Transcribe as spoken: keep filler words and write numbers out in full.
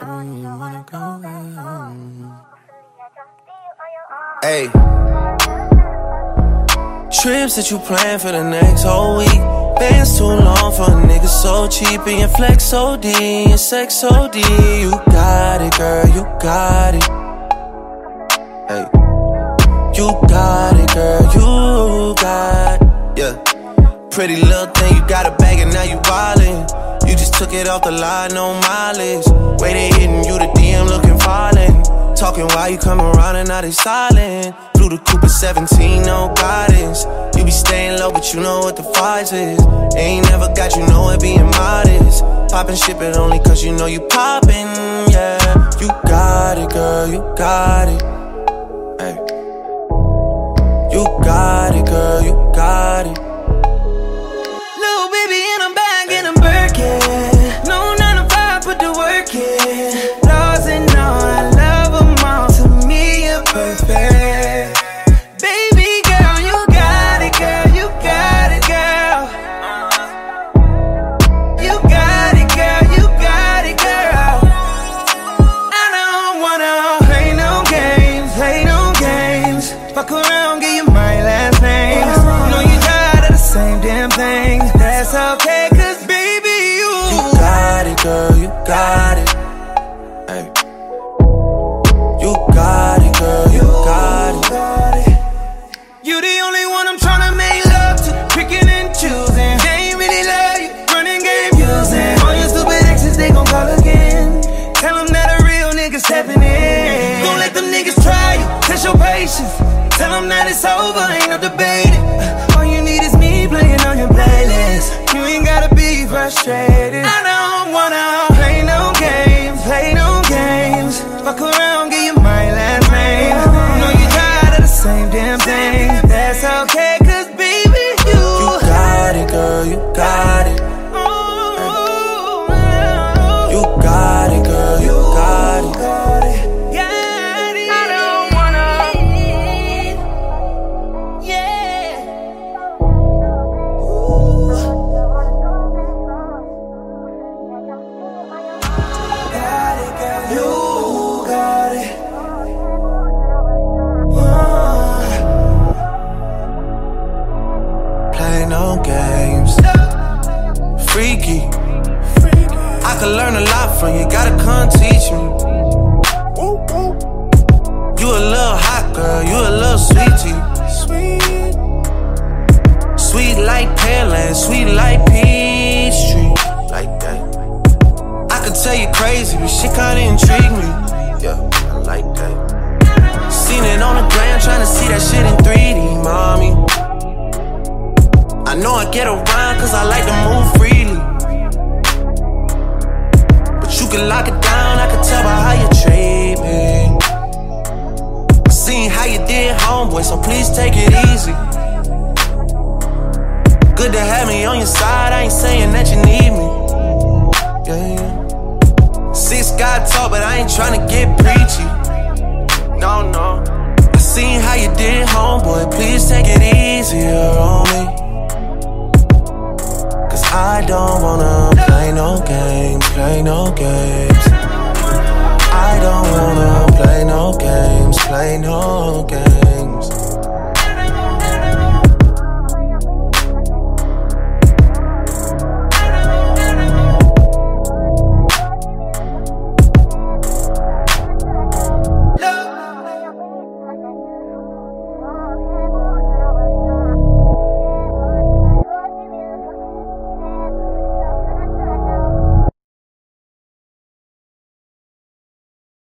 You wanna go home. Hey. Trips that you plan for the next whole week. Bands too long for a nigga so cheap. And your flex O D, and your sex O D. You got it, girl, you got it. Hey. You got it, girl, you got it. Yeah. Pretty little thing, you got a bag and now you wildin'. You just took it off the line, no mileage. Way they hitting you, the D M looking violent. Talking while you come around and now they silent. Blew the Cooper seventeen, no guidance. You be staying low, but you know what the price is. Ain't never got you know it being modest. Poppin' shit, but only cause you know you poppin', yeah. You got it, girl, you got it. Hey. You got it, girl, you got it. Little baby and I'm back in a Birkin. No nine to five, put the work in. Laws and all, I love them all. To me, you're perfect. Baby girl, you got it, girl, you got it, girl. You got it, girl, you got it, girl. I don't wanna play no games, play no games. Fuck around, give you my last name. You know you tired of the same damn thing. That's okay, cause baby, you You got it, girl, you got it. Hey. You got it, girl, you got it. You the only one I'm tryna make love to, picking and choosing. They ain't really love you, running game using. All your stupid exes, they gon' call again. Tell them that a real nigga stepping in. Don't let them niggas try you, test your patience. Tell them that it's over, ain't no debating. All you need is me playing on your playlist. You ain't gotta be frustrated. I don't wanna play no games, play no games. Fuck around, give you my last name. You know you tired of the same damn thing. That's okay, cause baby, you You got it, girl, you got it. You got it, girl, you got it. I don't wanna, yeah. Got it, girl, you got it. Play no games. Freaky. I could learn a lot from you, gotta come teach me. You a little hot girl, you a little sweetie. Sweet. Sweet like Pearland, sweet like Peachtree. Like that. I could tell you crazy, but shit kinda intrigue me. Yeah, I like that. Seen it on the gram, tryna see that shit in three D, mommy. I know I get around cause I like to move freely. But you can lock it down, I can tell by how you treat me. I seen how you did, homeboy, so please take it easy. Good to have me on your side, I ain't saying that you need me. Yeah, yeah. Six God talk, but I ain't tryna get preachy. No, no. I seen how you did, homeboy, please take it easier on me.